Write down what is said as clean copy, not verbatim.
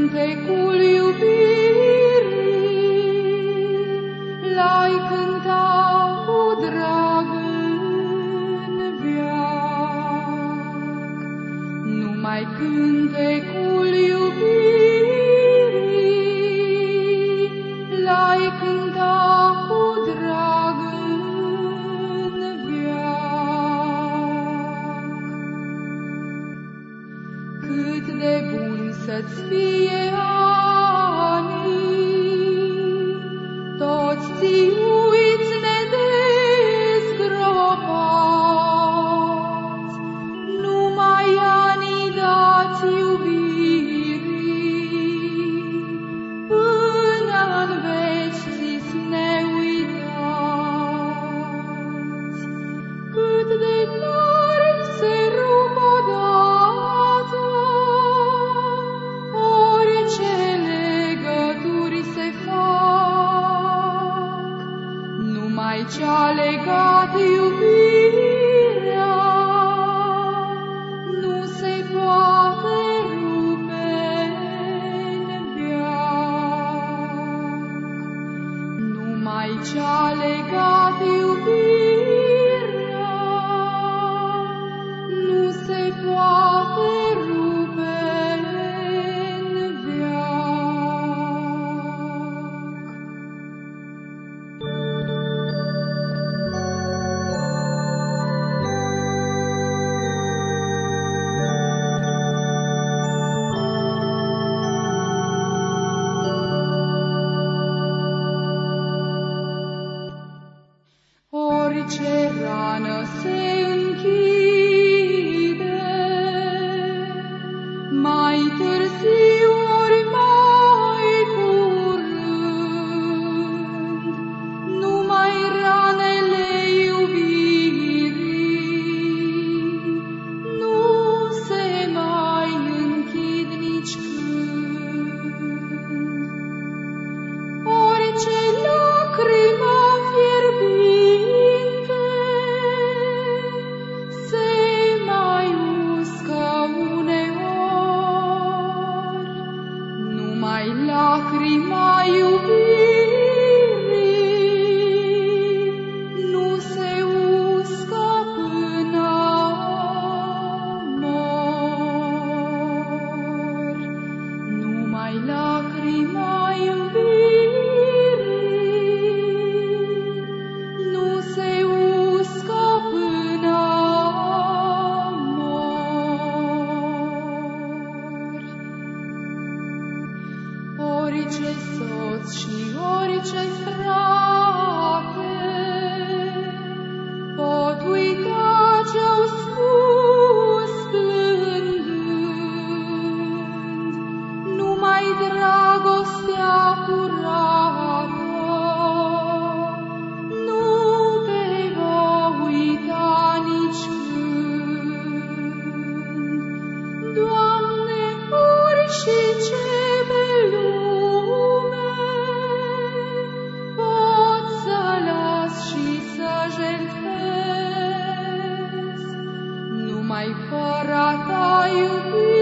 cântecul iubirii l-ai cântat cu drag în veac. Numai cântecul iubirii l-ai cântat cu drag în veac. Cât de bun să-ți fie anii, toți ți uiți nedezgropați, numai anii dați iubirii, până-n veci ți-s neuitați. Cât de tare se rup odată orice legături se fac, numai ce-a legat iubirea nu se poate rupe în veac. Numai ce-a legat iubirea nu se poate rupe în veac. Orice rană se închide, mai târziu ori mai curând, numai ranele iubirii nu se mai închid nici când. Orice lacrimă fierbinte se mai uscă uneori, numai lacrima iubirii nu se uscă până mor. Numai lacrima iubirii nu se uscă până mor. Orice soț și orice frate pot uita ce-au spus plângând, numai dragostea curată nu te va uita nici când. Doamne, orice pe lume pot să las și să jertfesc, numai fără a ta iubire